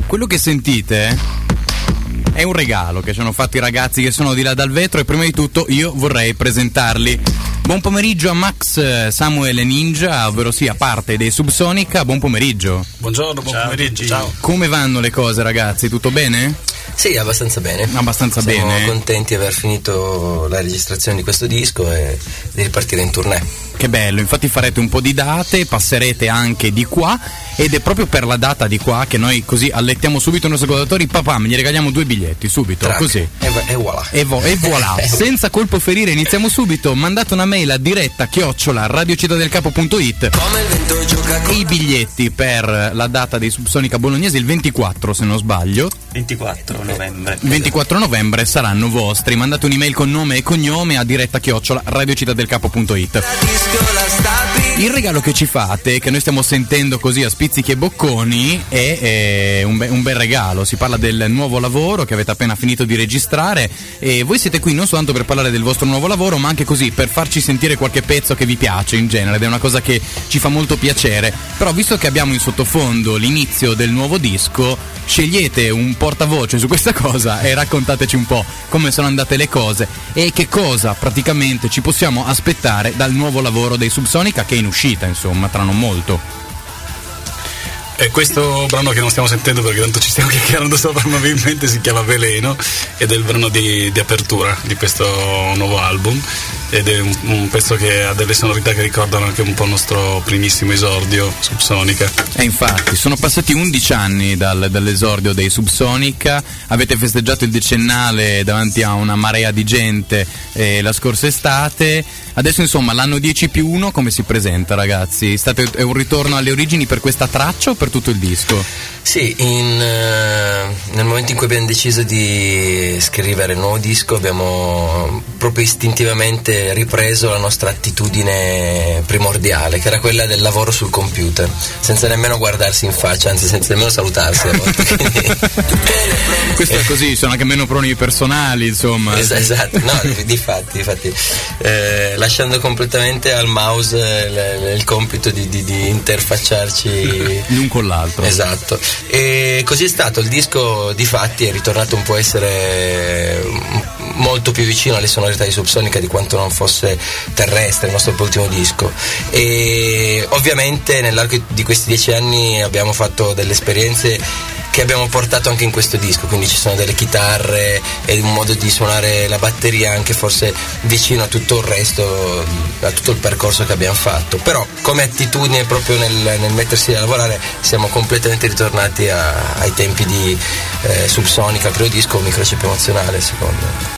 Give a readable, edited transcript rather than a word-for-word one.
Quello che sentite è un regalo che ci hanno fatto i ragazzi che sono di là dal vetro, e prima di tutto io vorrei presentarli. Buon pomeriggio a Max, Samuel e Ninja, ovvero sia parte dei Subsonica. Buon pomeriggio. Buongiorno, buon pomeriggio. Ciao. Come vanno le cose, ragazzi? Tutto bene? Sì, abbastanza bene. Siamo contenti di aver finito la registrazione di questo disco e di ripartire in tournée. Che bello, infatti farete un po' di date, passerete anche di qua, ed è proprio per la data di qua che noi così allettiamo subito i nostri ascoltatori. Papà, me gli regaliamo 2 biglietti, subito, Track. Così. E voilà. E voilà. Senza colpo ferire, iniziamo subito. Mandate una mail a diretta@radiocittadelcapo.it. E i biglietti per la data dei Subsonica bolognesi il 24, se non sbaglio. 24 novembre. 24 novembre saranno vostri. Mandate un'email con nome e cognome a diretta@radiocittadelcapo.it. Il regalo che ci fate, che noi stiamo sentendo così a spizzichi e bocconi, è un bel regalo. Si parla del nuovo lavoro che avete appena finito di registrare, e voi siete qui non soltanto per parlare del vostro nuovo lavoro, ma anche così per farci sentire qualche pezzo che vi piace in genere, ed è una cosa che ci fa molto piacere. Però visto che abbiamo in sottofondo l'inizio del nuovo disco, scegliete un portavoce su questa cosa e raccontateci un po' come sono andate le cose e che cosa praticamente ci possiamo aspettare dal nuovo lavoro dei Subsonica, che è in uscita, insomma, tra non molto. E questo brano che non stiamo sentendo perché tanto ci stiamo chiacchierando sopra, probabilmente si chiama Veleno, ed è il brano di apertura di questo nuovo album, ed è un pezzo che ha delle sonorità che ricordano anche un po' il nostro primissimo esordio Subsonica. E infatti sono passati 11 anni dall'esordio dei Subsonica, avete festeggiato il decennale davanti a una marea di gente la scorsa estate. Adesso insomma l'anno 10+1 come si presenta, ragazzi? È un ritorno alle origini per questa traccia o per tutto il disco? Sì, nel momento in cui abbiamo deciso di scrivere il nuovo disco abbiamo proprio istintivamente ripreso la nostra attitudine primordiale, che era quella del lavoro sul computer, senza nemmeno guardarsi in faccia, anzi senza nemmeno salutarsi a volte. Questo è così, sono anche meno proni personali, insomma. Esatto, no, difatti lasciando completamente al mouse il compito di interfacciarci l'un con l'altro. Esatto. E così è stato. Il disco difatti è ritornato un po' a essere molto più vicino alle sonorità di Subsonica di quanto non fosse terrestre il nostro ultimo disco, e ovviamente nell'arco di questi 10 anni abbiamo fatto delle esperienze che abbiamo portato anche in questo disco, quindi ci sono delle chitarre e un modo di suonare la batteria anche forse vicino a tutto il resto, a tutto il percorso che abbiamo fatto. Però come attitudine proprio nel mettersi a lavorare siamo completamente ritornati ai tempi di Subsonica, il primo disco, Microchip Emozionale, secondo me.